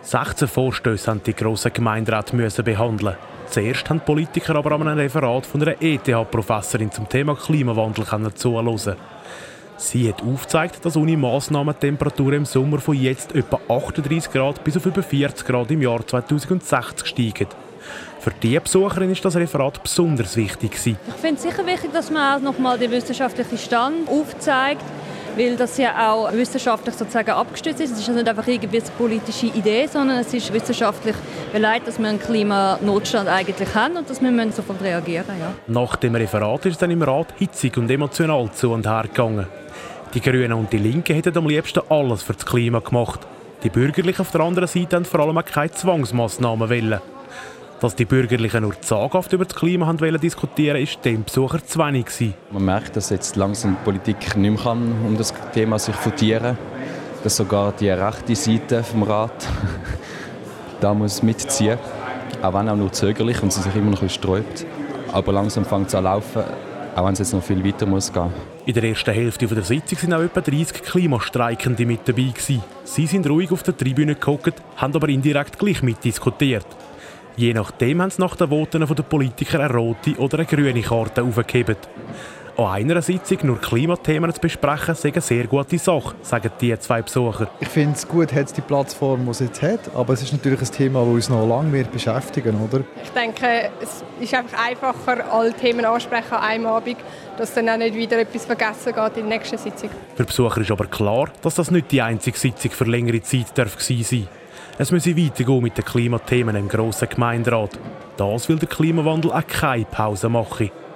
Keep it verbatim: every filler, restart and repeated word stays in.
sechzehn Vorstösse mussten die grossen Gemeinderäte behandeln. Zuerst haben die Politiker aber an einem Referat von einer E T H-Professorin zum Thema Klimawandel zuhören. Sie hat aufgezeigt, dass ohne Massnahmen die Temperaturen im Sommer von jetzt etwa achtunddreißig Grad bis auf über vierzig Grad im Jahr zweitausendsechzig steigen. Für diese Besucherin ist das Referat besonders wichtig. Ich finde es sicher wichtig, dass man auch noch mal den wissenschaftlichen Stand aufzeigt, weil das ja auch wissenschaftlich sozusagen abgestützt ist. Es ist also nicht einfach irgendwie eine politische Idee, sondern es ist wissenschaftlich belegt, dass wir einen Klimanotstand eigentlich haben und dass wir sofort reagieren müssen. Ja. Nach dem Referat ist es dann im Rat hitzig und emotional zu und her gegangen. Die Grünen und die Linken hätten am liebsten alles für das Klima gemacht. Die Bürgerlichen auf der anderen Seite haben vor allem auch keine Zwangsmassnahmen wollen. Dass die Bürgerlichen nur zaghaft über das Klima wollen diskutieren, war dem Besucher zu wenig. Man merkt, dass jetzt langsam die Politik nicht mehr kann, um das Thema sich fundieren, dass sogar die rechte Seite vom Rat da muss mitziehen, auch wenn auch nur zögerlich und sie sich immer noch sträubt. Aber langsam fängt es an zu laufen, auch wenn es jetzt noch viel weiter muss gehen. In der ersten Hälfte der Sitzung waren auch etwa dreißig Klimastreikende mit dabei. Sie sind ruhig auf der Tribüne gehockt, haben aber indirekt gleich mitdiskutiert. Je nachdem haben sie nach den Voten der Politiker eine rote oder eine grüne Karte aufgehoben. An einer Sitzung nur Klimathemen zu besprechen, sei eine sehr gute Sache, sagen die zwei Besucher. Ich finde es gut, hat es die Plattform, die es jetzt hat, aber es ist natürlich ein Thema, das uns noch lange wird beschäftigen, oder? Ich denke, es ist einfach einfacher, alle Themen ansprechen an einem Abend, dass dann auch nicht wieder etwas vergessen geht in der nächsten Sitzung. Für die Besucher ist aber klar, dass das nicht die einzige Sitzung für längere Zeit gewesen sein darf. Es müsse weitergehen mit den Klimathemen im grossen Gemeinderat. Das will der Klimawandel auch keine Pause machen.